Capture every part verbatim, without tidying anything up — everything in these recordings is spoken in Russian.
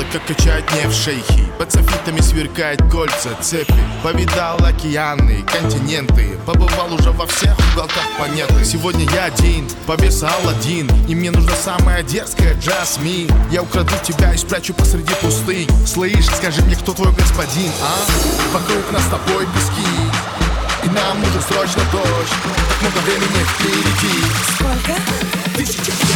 как качает нефть шейхи. Под софитами сверкает кольца, цепи. Повидал океаны, континенты. Побывал уже во всех уголках планеты. Сегодня я один, повеса Аладдин. И мне нужна самая дерзкая Джасмин. Я украду тебя и спрячу посреди пустынь. Слышь, скажи мне, кто твой господин, а? Вокруг нас с тобой пески, и нам нужен срочно дождь. Так много времени впереди. Сколько? Тысяча лет.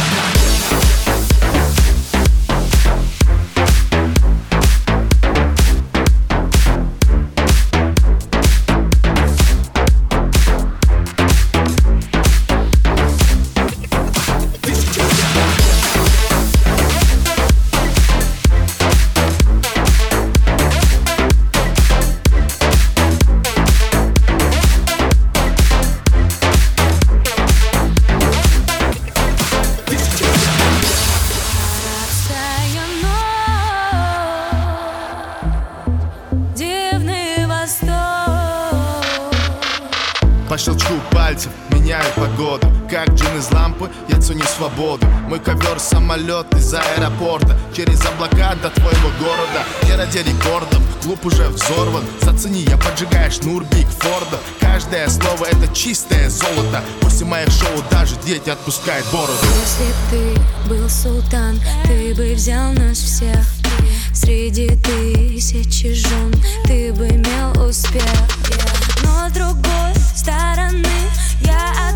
По щелчку пальцев меняю погоду. Как джин из лампы, я ценю свободу. Мой ковер самолет из аэропорта, через облака до твоего города. Не ради рекордов, клуб уже взорван. Зацени, я поджигаю шнур Биг Форда. Каждое слово это чистое золото. После моих шоу даже дети отпускают бороду. Если б ты был султан, ты бы взял нас всех. Среди тысячи жен ты бы имел успех. Но с другой стороны я